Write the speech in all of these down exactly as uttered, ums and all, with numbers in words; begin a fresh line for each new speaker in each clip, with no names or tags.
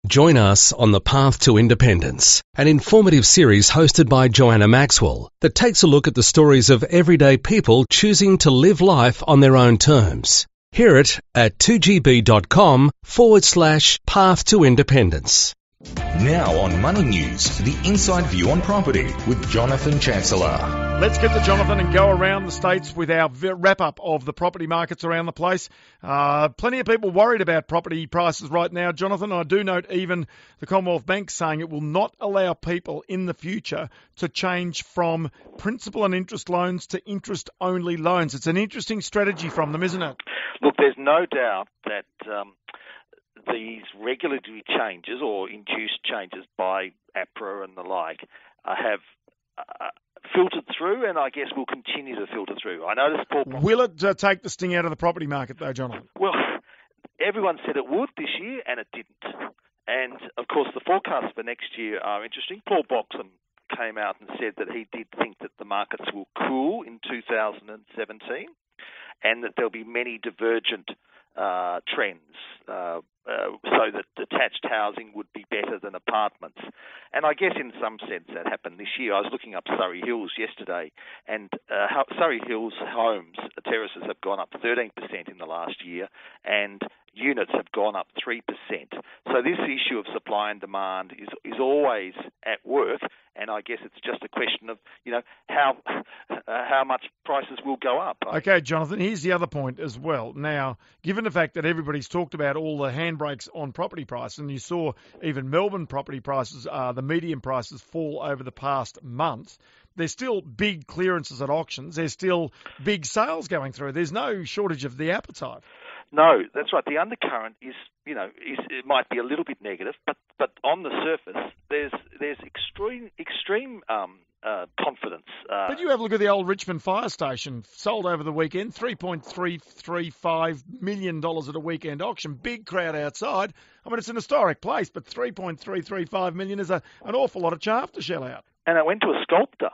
Join us on The Path to Independence, an informative series hosted by Joanna Maxwell that takes a look at the stories of everyday people choosing to live life on their own terms. Hear it at two g b dot com forward slash path to independence.
Now on Money News, the inside view on property with Jonathan Chancellor.
Let's get to Jonathan and go around the states with our wrap-up of the property markets around the place. Uh, plenty of people worried about property prices right now, Jonathan. I do note even the Commonwealth Bank saying it will not allow people in the future to change from principal and interest loans to interest-only loans. It's an interesting strategy from them, isn't it?
Look, there's no doubt that um, these regulatory changes or induced changes by APRA and the like uh, have uh, filtered through, and I guess will continue to filter through. I noticed Paul.
Will it uh, take the sting out of the property market, though, Jonathan?
Well, everyone said it would this year, and it didn't. And of course, the forecasts for next year are interesting. Paul Boxham came out and said that he did think that the markets will cool in two thousand seventeen, and that there'll be many divergent uh, trends, uh, uh, so that detached housing would be better than apartments. And I guess in some sense that happened this year. I was looking up Surrey Hills yesterday, and uh, how Surrey Hills homes, terraces have gone up thirteen percent in the last year, and units have gone up three percent. So this issue of supply and demand is is always at work, and I guess it's just a question of, you know, how uh, how much prices will go up.
Okay, Jonathan, here's the other point as well. Now, given the fact that everybody's talked about all the handbrakes on property prices, and you saw even Melbourne property prices, uh, the median prices fall over the past month, there's still big clearances at auctions. There's still big sales going through. There's no shortage of the appetite.
No, that's right. The undercurrent is, you know, is, it might be a little bit negative, but, but on the surface, there's there's extreme extreme um, uh, confidence. Uh,
but you have a look at the old Richmond Fire Station, sold over the weekend, three point three three five million dollars at a weekend auction. Big crowd outside. I mean, it's an historic place, but three point three three five million dollars is a, an awful lot of chaff to shell out.
And it went to a sculptor.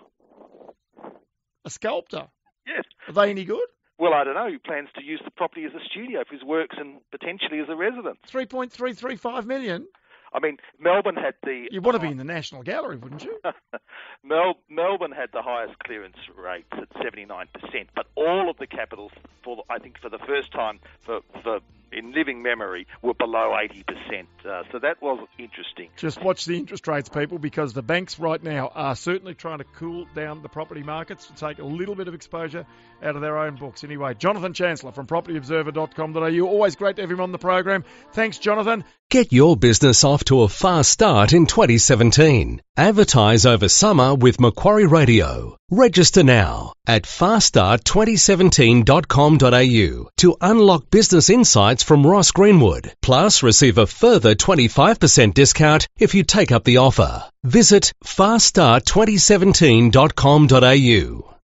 A sculptor?
Yes.
Are they any good?
Well, I don't know. He plans to use the property as a studio for his works and potentially as a residence.
three point three three five million dollars?
I mean, Melbourne had the...
You want to be in the National Gallery, wouldn't you?
Mel, Melbourne had the highest clearance rates at seventy-nine percent, but all of the capitals, for I think for the first time for, for in living memory, were below eighty percent. Uh, so that was interesting.
Just watch the interest rates, people, because the banks right now are certainly trying to cool down the property markets to take a little bit of exposure out of their own books. Anyway, Jonathan Chancellor from property observer dot com dot a u. Always great to have him on the program. Thanks, Jonathan.
Get your business off to a fast start in twenty seventeen. Advertise over summer with Macquarie Radio. Register now at fast start twenty seventeen dot com dot a u to unlock business insights from Ross Greenwood. Plus, receive a further twenty-five percent discount if you take up the offer. Visit fast start twenty seventeen dot com dot a u.